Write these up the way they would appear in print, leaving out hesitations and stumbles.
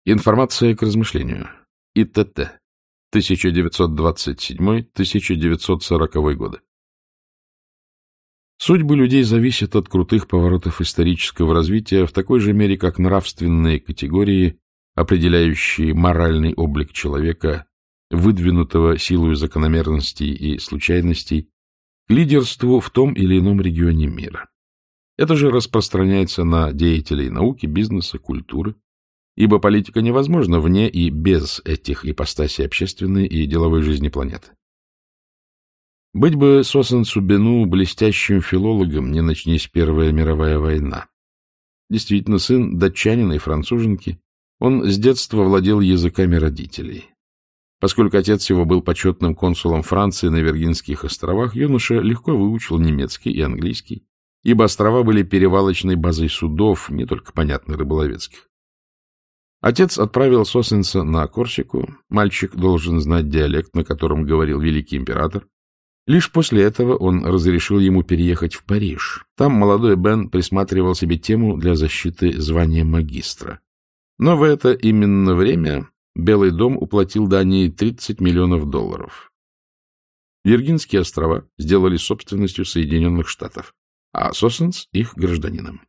Информация к размышлению. ИТТ. 1927-1940 годы. Судьбы людей зависят от крутых поворотов исторического развития в такой же мере, как нравственные категории, определяющие моральный облик человека, выдвинутого силой закономерностей и случайностей, к лидерству в том или ином регионе мира. Это же распространяется на деятелей науки, бизнеса, культуры, ибо политика невозможна вне и без этих ипостасей общественной и деловой жизни планеты. Быть бы Сосенсу Бену блестящим филологом, не начнись Первая мировая война. Действительно, сын датчанина и француженки, он с детства владел языками родителей. Поскольку отец его был почетным консулом Франции на Виргинских островах, юноша легко выучил немецкий и английский, ибо острова были перевалочной базой судов, не только, понятно, рыболовецких. Отец отправил Сосенса на Корсику, мальчик должен знать диалект, на котором говорил великий император. Лишь после этого он разрешил ему переехать в Париж. Там молодой Бен присматривал себе тему для защиты звания магистра. Но в это именно время Белый дом уплатил Дании $30 миллионов. Виргинские острова сделали собственностью Соединенных Штатов, а Сосенс — их гражданином.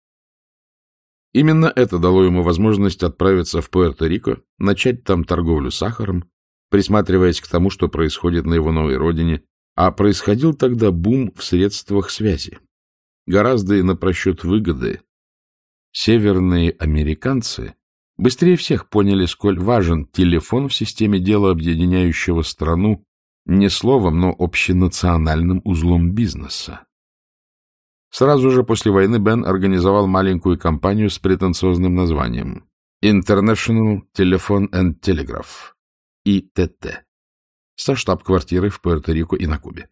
Именно это дало ему возможность отправиться в Пуэрто-Рико, начать там торговлю сахаром, присматриваясь к тому, что происходит на его новой родине, а происходил тогда бум в средствах связи. Гораздо и на просчет выгоды. Северные американцы быстрее всех поняли, сколь важен телефон в системе дела, объединяющего страну не словом, но общенациональным узлом бизнеса. Сразу же после войны Бен организовал маленькую компанию с претенциозным названием International Telephone and Telegraph, ИТТ, со штаб-квартирой в Пуэрто-Рико и на Кубе.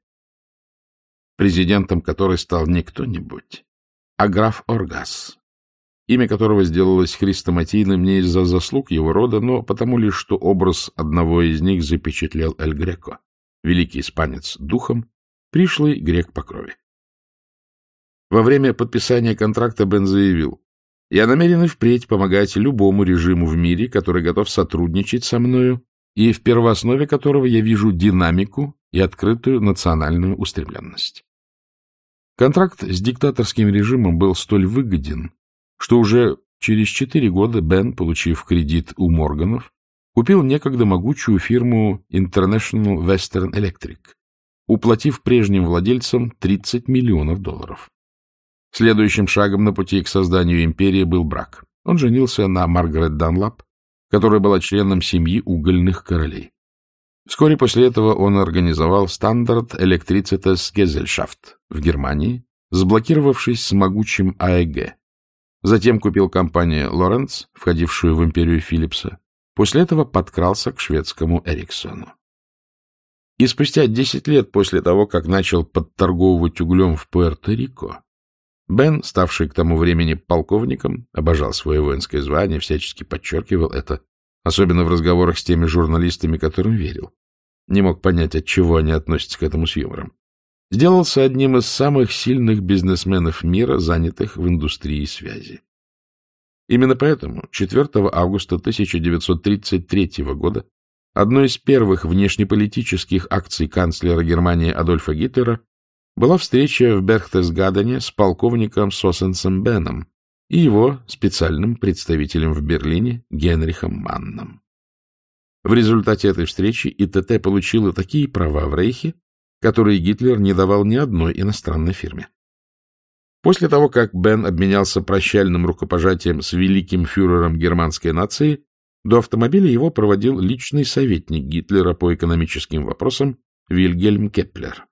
Президентом которой стал не кто-нибудь, а граф Оргас, имя которого сделалось хрестоматийным не из-за заслуг его рода, но потому лишь, что образ одного из них запечатлел Эль Греко, великий испанец духом, пришлый грек по крови. Во время подписания контракта Бен заявил: «Я намерен и впредь помогать любому режиму в мире, который готов сотрудничать со мною, и в первооснове которого я вижу динамику и открытую национальную устремленность». Контракт с диктаторским режимом был столь выгоден, что уже через 4 года Бен, получив кредит у Морганов, купил некогда могучую фирму International Western Electric, уплатив прежним владельцам $30 миллионов. Следующим шагом на пути к созданию империи был брак. Он женился на Маргарет Данлап, которая была членом семьи угольных королей. Вскоре после этого он организовал Standard Elektrizitas Gesellschaft в Германии, сблокировавшись с могучим АЭГ. Затем купил компанию Лоренц, входившую в империю Филлипса. После этого подкрался к шведскому Эриксону. И спустя 10 лет после того, как начал подторговывать углем в Пуэрто-Рико, Бен, ставший к тому времени полковником, обожал свое воинское звание, всячески подчеркивал это, особенно в разговорах с теми журналистами, которым верил. Не мог понять, отчего они относятся к этому с юмором. Сделался одним из самых сильных бизнесменов мира, занятых в индустрии связи. Именно поэтому 4 августа 1933 года одной из первых внешнеполитических акций канцлера Германии Адольфа Гитлера была встреча в Берхтесгадене с полковником Сосенсом Беном и его специальным представителем в Берлине Генрихом Манном. В результате этой встречи ИТТ получила такие права в Рейхе, которые Гитлер не давал ни одной иностранной фирме. После того, как Бен обменялся прощальным рукопожатием с великим фюрером германской нации, до автомобиля его проводил личный советник Гитлера по экономическим вопросам Вильгельм Кеплер.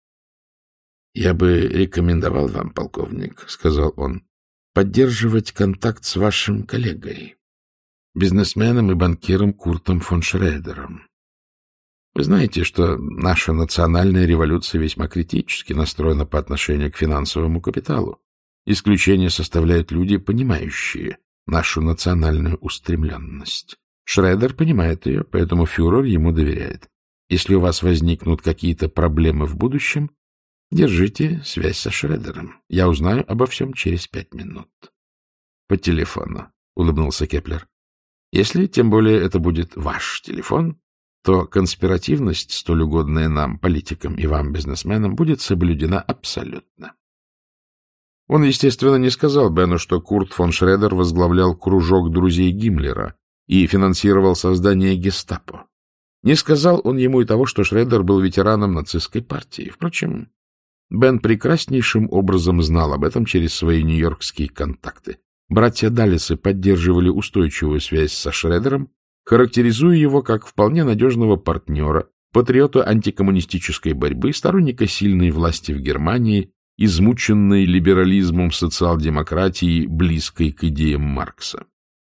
«Я бы рекомендовал вам, полковник, — сказал он, — поддерживать контакт с вашим коллегой, бизнесменом и банкиром Куртом фон Шредером. Вы знаете, что наша национальная революция весьма критически настроена по отношению к финансовому капиталу. Исключение составляют люди, понимающие нашу национальную устремленность. Шредер понимает ее, поэтому фюрер ему доверяет. Если у вас возникнут какие-то проблемы в будущем, держите связь со Шредером. Я узнаю обо всем через 5 минут. — По телефону, — улыбнулся Кеплер. Если, тем более, это будет ваш телефон, то конспиративность, столь угодная нам, политикам, и вам, бизнесменам, будет соблюдена абсолютно. Он, естественно, не сказал Бену, что Курт фон Шредер возглавлял кружок друзей Гиммлера и финансировал создание гестапо. Не сказал он ему и того, что Шредер был ветераном нацистской партии. Впрочем, Бен прекраснейшим образом знал об этом через свои нью-йоркские контакты. Братья Даллесы поддерживали устойчивую связь со Шредером, характеризуя его как вполне надежного партнера, патриота антикоммунистической борьбы, сторонника сильной власти в Германии, измученной либерализмом социал-демократии, близкой к идеям Маркса.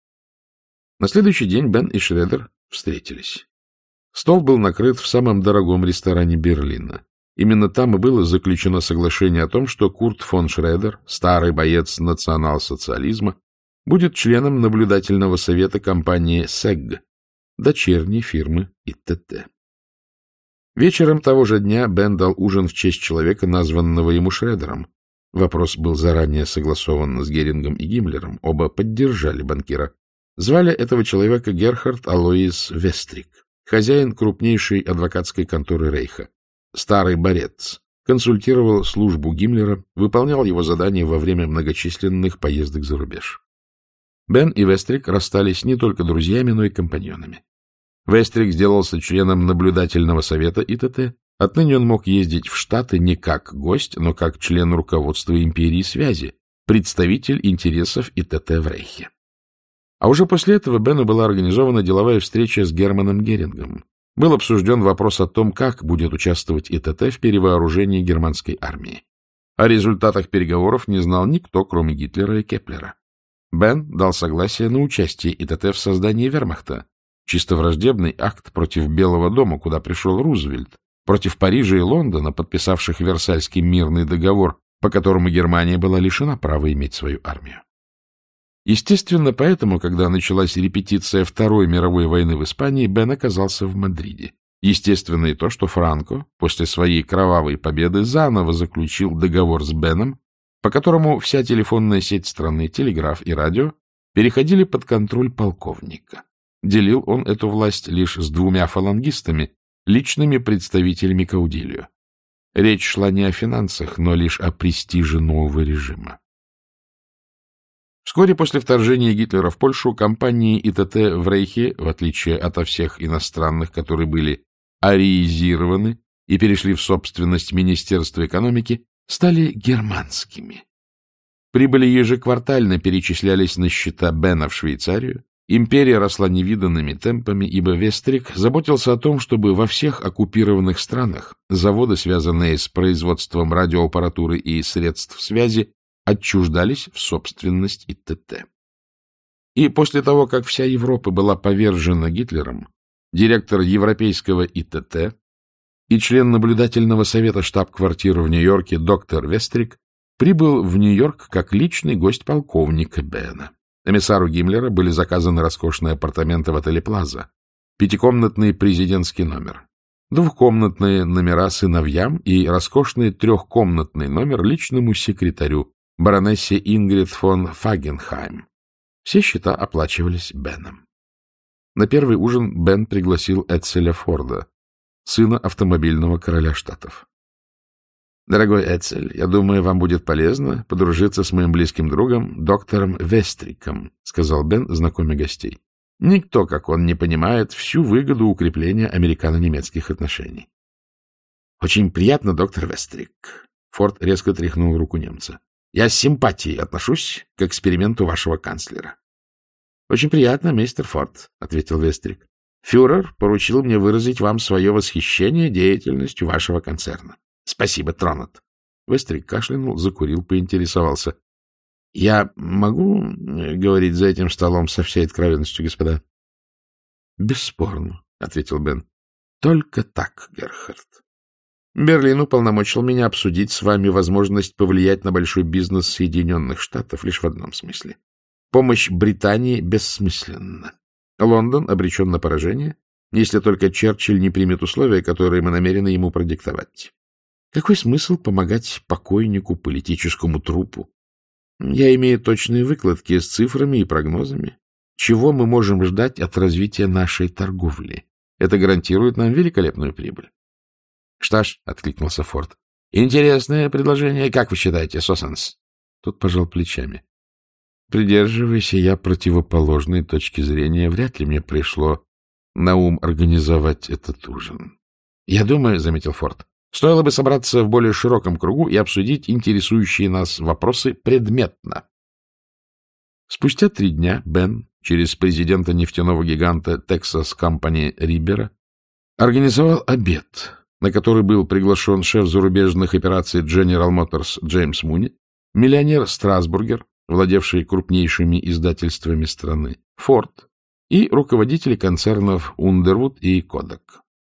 На следующий день Бен и Шредер встретились. Стол был накрыт в самом дорогом ресторане Берлина. Именно там и было заключено соглашение о том, что Курт фон Шредер, старый боец национал-социализма, будет членом наблюдательного совета компании СЭГ, дочерней фирмы ИТТ. Вечером того же дня Бен дал ужин в честь человека, названного ему Шредером. Вопрос был заранее согласован с Герингом и Гиммлером. Оба поддержали банкира. Звали этого человека Герхард Алоис Вестрик, хозяин крупнейшей адвокатской конторы Рейха. Старый борец, консультировал службу Гиммлера, выполнял его задания во время многочисленных поездок за рубеж. Бен и Вестрик расстались не только друзьями, но и компаньонами. Вестрик сделался членом наблюдательного совета ИТТ. Отныне он мог ездить в Штаты не как гость, но как член руководства империи связи, представитель интересов ИТТ в Рейхе. А уже после этого Бену была организована деловая встреча с Германом Герингом. Был обсужден вопрос о том, как будет участвовать ИТТ в перевооружении германской армии. О результатах переговоров не знал никто, кроме Гитлера и Кеплера. Бен дал согласие на участие ИТТ в создании вермахта, чисто враждебный акт против Белого дома, куда пришел Рузвельт, против Парижа и Лондона, подписавших Версальский мирный договор, по которому Германия была лишена права иметь свою армию. Естественно, поэтому, когда началась репетиция Второй мировой войны в Испании, Бен оказался в Мадриде. Естественно и то, что Франко после своей кровавой победы заново заключил договор с Беном, по которому вся телефонная сеть страны, телеграф и радио переходили под контроль полковника. Делил он эту власть лишь с двумя фалангистами, личными представителями Каудильо. Речь шла не о финансах, но лишь о престиже нового режима. Вскоре после вторжения Гитлера в Польшу компании ИТТ в Рейхе, в отличие от всех иностранных, которые были ариизированы и перешли в собственность Министерства экономики, стали германскими. Прибыли ежеквартально перечислялись на счета Бена в Швейцарию. Империя росла невиданными темпами, ибо Вестрик заботился о том, чтобы во всех оккупированных странах заводы, связанные с производством радиоаппаратуры и средств связи, отчуждались в собственность ИТТ. И после того, как вся Европа была повержена Гитлером, директор европейского ИТТ и член наблюдательного совета штаб-квартиры в Нью-Йорке доктор Вестрик прибыл в Нью-Йорк как личный гость полковника Бена. Эмиссару Гиммлера были заказаны роскошные апартаменты в отеле «Плаза», 5-комнатный президентский номер, 2-комнатные номера сыновьям и роскошный 3-комнатный номер личному секретарю, баронессе Ингрид фон Фагенхайм. Все счета оплачивались Беном. На первый ужин Бен пригласил Эцеля Форда, сына автомобильного короля Штатов. «Дорогой Эцель, я думаю, вам будет полезно подружиться с моим близким другом, доктором Вестриком», — сказал Бен, знакомя гостей. «Никто, как он, не понимает всю выгоду укрепления американо-немецких отношений». «Очень приятно, доктор Вестрик». Форд резко тряхнул руку немца. «Я с симпатией отношусь к эксперименту вашего канцлера». «Очень приятно, мистер Форд», — ответил Вестрик. «Фюрер поручил мне выразить вам свое восхищение деятельностью вашего концерна». «Спасибо, тронут». Вестрик кашлянул, закурил, поинтересовался. — Я могу говорить за этим столом со всей откровенностью, господа? — Бесспорно, — ответил Бен. — Только так, Герхард. Берлин уполномочил меня обсудить с вами возможность повлиять на большой бизнес Соединенных Штатов лишь в одном смысле. Помощь Британии бессмысленна. Лондон обречен на поражение, если только Черчилль не примет условия, которые мы намерены ему продиктовать. Какой смысл помогать покойнику, политическому трупу? Я имею точные выкладки с цифрами и прогнозами. чего мы можем ждать от развития нашей торговли. Это гарантирует нам великолепную прибыль. — Что ж, — откликнулся Форд, — интересное предложение. Как вы считаете, Сосенс? Тот пожал плечами. Придерживаясь я противоположной точки зрения, вряд ли мне пришло на ум организовать этот ужин. — Я думаю, — заметил Форд, — стоило бы собраться в более широком кругу и обсудить интересующие нас вопросы предметно. Спустя 3 дня Бен, через президента нефтяного гиганта Texas Company Рибера, организовал обед, на который был приглашен шеф зарубежных операций General Motors Джеймс Муни, миллионер Страсбургер, владевший крупнейшими издательствами страны, Форд и руководители концернов Underwood и Kodak.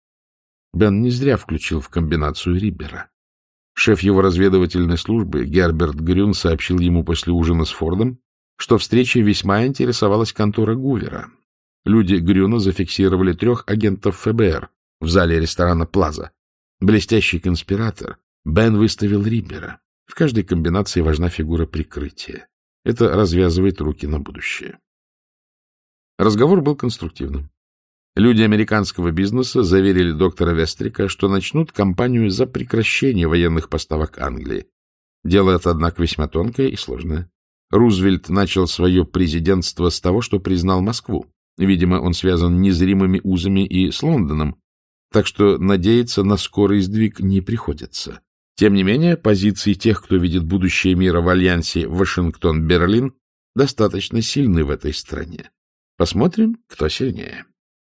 Бен не зря включил в комбинацию Рибера. Шеф его разведывательной службы Герберт Грюн сообщил ему после ужина с Фордом, что встречей весьма интересовалась контора Гувера. Люди Грюна зафиксировали 3 агентов ФБР в зале ресторана «Плаза». Блестящий конспиратор, Бен выставил Рибера. В каждой комбинации важна фигура прикрытия. Это развязывает руки на будущее. Разговор был конструктивным. Люди американского бизнеса заверили доктора Вестрика, что начнут кампанию за прекращение военных поставок Англии. Дело это, однако, весьма тонкое и сложное. Рузвельт начал свое президентство с того, что признал Москву. Видимо, он связан незримыми узами и с Лондоном, так что надеяться на скорый сдвиг не приходится. Тем не менее, позиции тех, кто видит будущее мира в альянсе Вашингтон-Берлин, достаточно сильны в этой стране. Посмотрим, кто сильнее.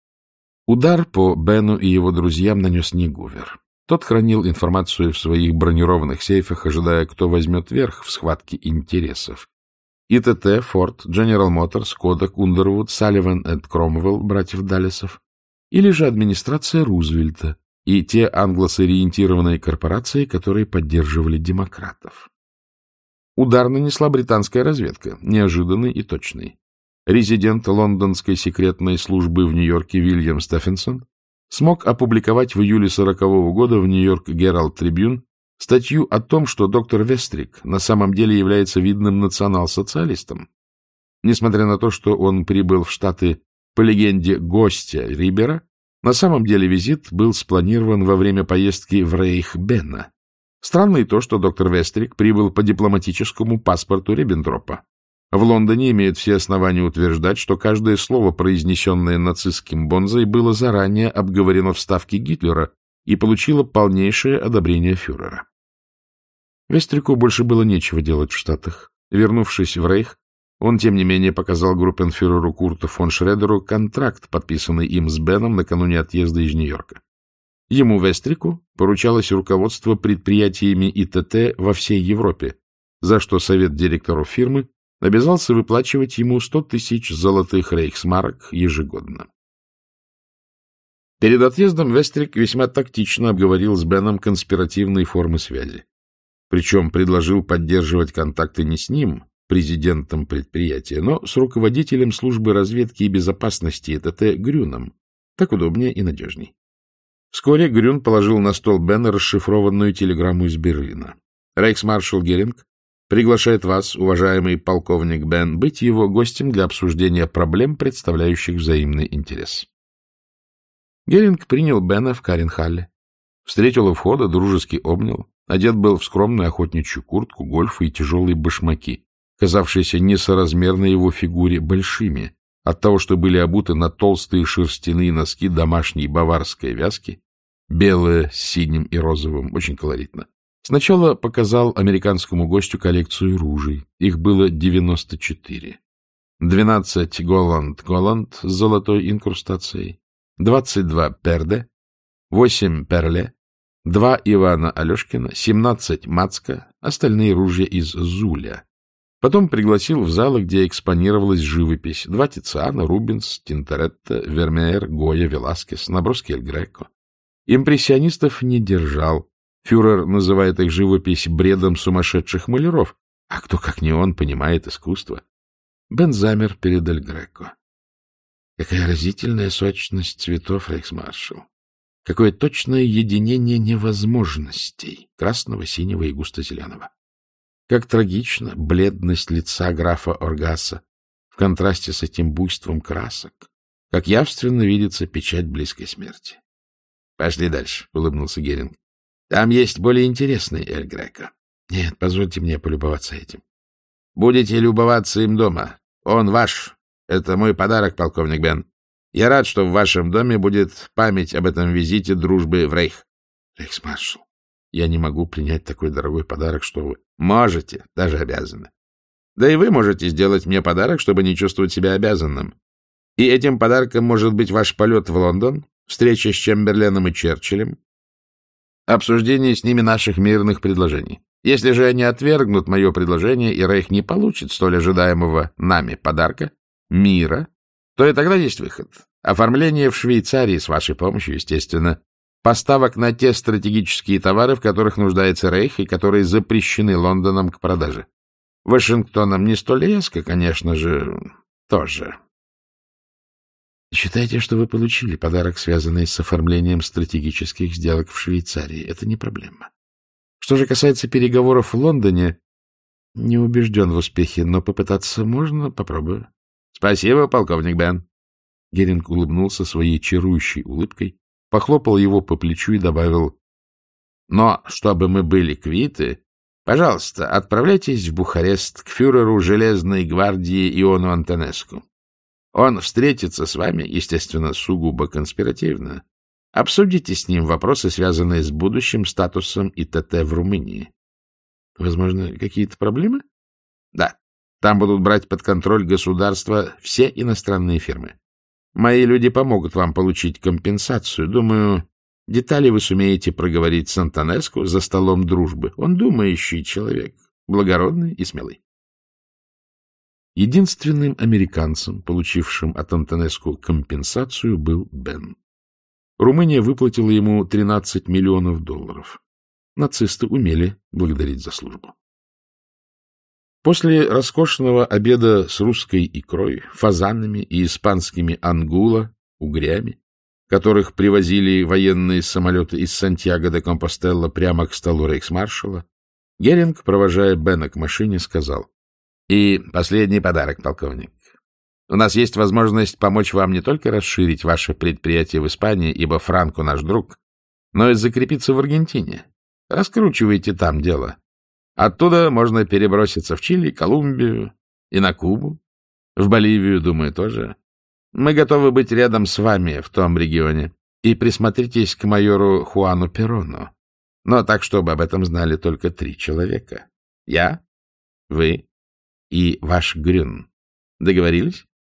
Удар по Бену и его друзьям нанес не Гувер. Тот хранил информацию в своих бронированных сейфах, ожидая, кто возьмет верх в схватке интересов. ИТТ, Форд, General Motors, Kodak, Underwood, Sullivan & Cromwell, братьев Даллесов, или же администрация Рузвельта и те англосориентированные корпорации, которые поддерживали демократов. Удар нанесла британская разведка, неожиданный и точный. Резидент лондонской секретной службы в Нью-Йорке Вильям Стефенсон смог опубликовать в июле 1940 года в Нью-Йорк Геральд Трибюн статью о том, что доктор Вестрик на самом деле является видным национал-социалистом. Несмотря на то, что он прибыл в Штаты по легенде гостя Рибера, на самом деле визит был спланирован во время поездки в Рейх Бена. Странно и то, что доктор Вестрик прибыл по дипломатическому паспорту Риббентропа. В Лондоне имеют все основания утверждать, что каждое слово, произнесенное нацистским бонзой, было заранее обговорено в Ставке Гитлера и получило полнейшее одобрение фюрера. Вестрику больше было нечего делать в Штатах. Вернувшись в Рейх, он, тем не менее, показал группенфюреру Курту фон Шредеру контракт, подписанный им с Беном накануне отъезда из Нью-Йорка. Ему, Вестрику, поручалось руководство предприятиями ИТТ во всей Европе, за что совет директоров фирмы обязался выплачивать ему 100 тысяч золотых рейхсмарок ежегодно. Перед отъездом Вестрик весьма тактично обговорил с Беном конспиративные формы связи. Причем предложил поддерживать контакты не с ним, президентом предприятия, но с руководителем службы разведки и безопасности ИТТ Грюном. Так удобнее и надежней. Вскоре Грюн положил на стол Бена расшифрованную телеграмму из Берлина. Рейхсмаршал Геринг приглашает вас, уважаемый полковник Бен, быть его гостем для обсуждения проблем, представляющих взаимный интерес. Геринг принял Бена в Каренхалле, встретил у входа, дружески обнял, одет был в скромную охотничью куртку, гольфы и тяжелые башмаки, казавшиеся несоразмерно его фигуре большими, от того, что были обуты на толстые шерстяные носки домашней баварской вязки, белые с синим и розовым, очень колоритно. Сначала показал американскому гостю коллекцию ружей. Их было 94. 12 Голланд с золотой инкрустацией, 22 Перде, 8 Перле, 2 Ивана Алешкина, 17 Мацка, остальные ружья из Зуля. Потом пригласил в залы, где экспонировалась живопись. 2 Тициана, Рубенс, Тинторетто, Вермеер, Гойя, Веласкес, наброски Эль Греко. Импрессионистов не держал. Фюрер называет их живопись бредом сумасшедших маляров. А кто, как не он, понимает искусство? Бен замер перед Эль Греко. Какая разительная сочность цветов, рейхсмаршал. Какое точное единение невозможностей красного, синего и густо-зеленого. Как трагична бледность лица графа Оргаса в контрасте с этим буйством красок, как явственно видится печать близкой смерти. — Пошли дальше, — улыбнулся Геринг. — Там есть более интересный Эль Греко. Нет, позвольте мне полюбоваться этим. Будете любоваться им дома. Он ваш. Это мой подарок, полковник Бен. Я рад, что в вашем доме будет память об этом визите дружбы в Рейх. Рейхсмаршал, я не могу принять такой дорогой подарок, что вы... Можете, даже обязаны. Да и вы можете сделать мне подарок, чтобы не чувствовать себя обязанным. И этим подарком может быть ваш полет в Лондон, встреча с Чемберленом и Черчиллем, обсуждение с ними наших мирных предложений. Если же они отвергнут мое предложение, и Рейх не получит столь ожидаемого нами подарка, мира, то и тогда есть выход. Оформление в Швейцарии с вашей помощью, естественно, поставок на те стратегические товары, в которых нуждается Рейх и которые запрещены Лондоном к продаже. Вашингтоном не столь резко, конечно же, тоже. Считайте, что вы получили подарок, связанный с оформлением стратегических сделок в Швейцарии. Это не проблема. Что же касается переговоров в Лондоне, не убежден в успехе, но попытаться можно, попробую. Спасибо, полковник Бен. Геринг улыбнулся своей чарующей улыбкой, похлопал его по плечу и добавил: но, чтобы мы были квиты, пожалуйста, отправляйтесь в Бухарест к фюреру Железной гвардии Иону Антонеску. Он встретится с вами, естественно, сугубо конспиративно. Обсудите с ним вопросы, связанные с будущим статусом ИТТ в Румынии. Возможно, какие-то проблемы? Да. Там будут брать под контроль государства все иностранные фирмы. Мои люди помогут вам получить компенсацию. Думаю, детали вы сумеете проговорить с Антонеску за столом дружбы. Он думающий человек, благородный и смелый. Единственным американцем, получившим от Антонеску компенсацию, был Бен. Румыния выплатила ему $13 миллионов. Нацисты умели благодарить за службу. После роскошного обеда с русской икрой, фазанами и испанскими ангула, угрями, которых привозили военные самолеты из Сантьяго де Компостелло прямо к столу рейхсмаршала, Геринг, провожая Бена к машине, сказал: и последний подарок, полковник. У нас есть возможность помочь вам не только расширить ваше предприятие в Испании, ибо Франко наш друг, но и закрепиться в Аргентине. Раскручивайте там дело. Оттуда можно переброситься в Чили, Колумбию и на Кубу. В Боливию, думаю, тоже. Мы готовы быть рядом с вами в том регионе. И присмотритесь к майору Хуану Перрону. Но так, чтобы об этом знали только 3 человека. Я, вы и ваш Грюн. Договорились?